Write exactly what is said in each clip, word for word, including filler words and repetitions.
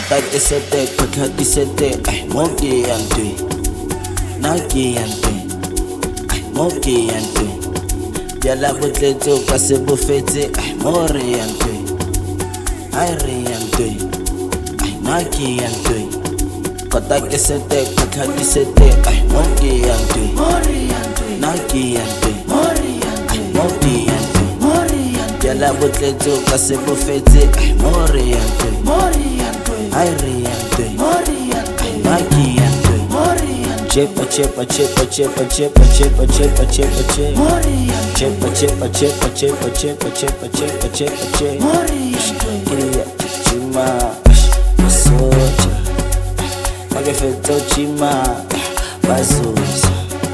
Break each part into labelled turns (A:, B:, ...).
A: Kota ke sete, kota ke sete, ay mo ke yantwe, na ke yantwe, ay mo ke yantwe. Diala botletso ka se bofetse, ay mo re yantwe, ay re yantwe, ay na ke yantwe. Kota ke sete, kota ke sete, ay mo ke yantwe, na ke yantwe, ay mo ke yantwe. Diala botletso ka se bofetse, ay mo re yantwe, ay re yantwe, ay na ke yantwe. Chepa chepa chepa chepa chepa chepa chepa chepa chepa chepa chepa chepa chepa chepa chepa chepa chepa chepa Kiria chima basocha Magefeto chima basocha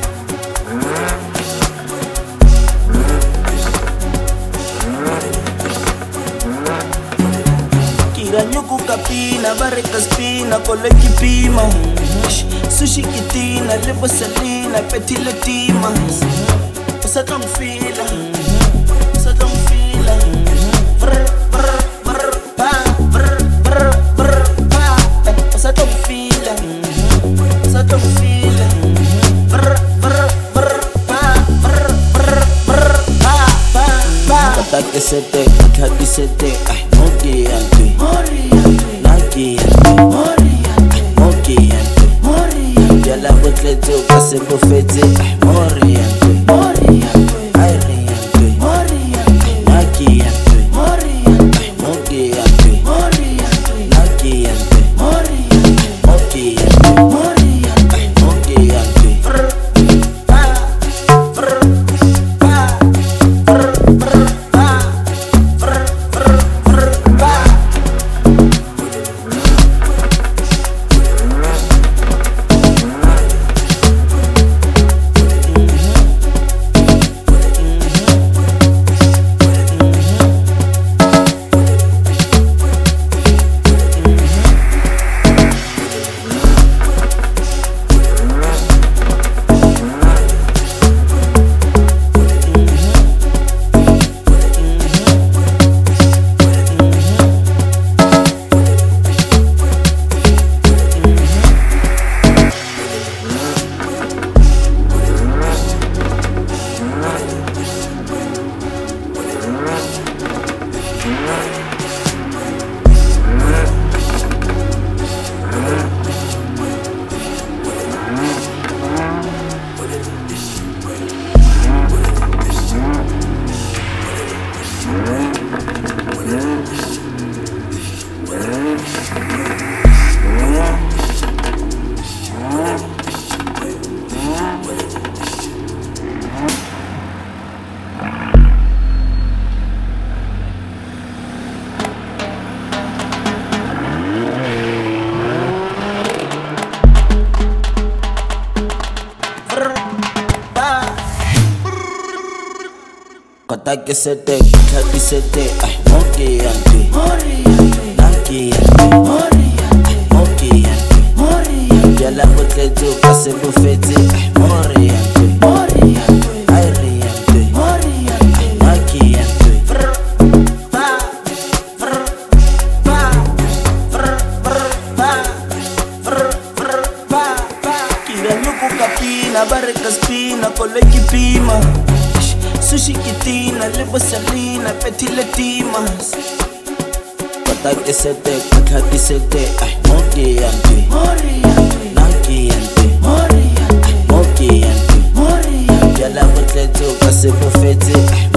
A: Kira nyuku kapina bareka spina koleki pima Sushi kitina, lipo salina, peti latima. Usa tong fila, usa tong fila. Brr brr brr pa, brr brr brr pa. Usa tong fila, usa tong fila. Brr brr brr pa, brr brr brr pa pa pa. Kota ke sete, kota ke sete, ay mo ke yantwe, na ke yantwe, ay mo ke yantwe. Diala botletso ka se bofetse, ay mo re yantwe, ay re yantwe, ay na ke yantwe, ay mo ke yantwe, na ke yantwe, ay mo ke yantwe, ay mo ke yantwe. Brr pa, brr pa, brr brr pa, brr brr brr pa. Kota ke sete, kota ke sete, ay mo ke yantwe, na ke yantwe, ay mo ke yantwe. Diala botletso ka se bofetse, ay mo re yantwe, ay re yantwe, ay na ke yantwe. Brr pa, brr pa, brr brr pa, brr brr pa pa. Kira nyuku kapina bareka spina koleki pima Sushi kitina, lipo salina, peti latimas. Kota ke sete, kota ke sete, ay mo ke yantwe, na ke yantwe, ay mo ke yantwe. Diala botletso ka se bofetse, ay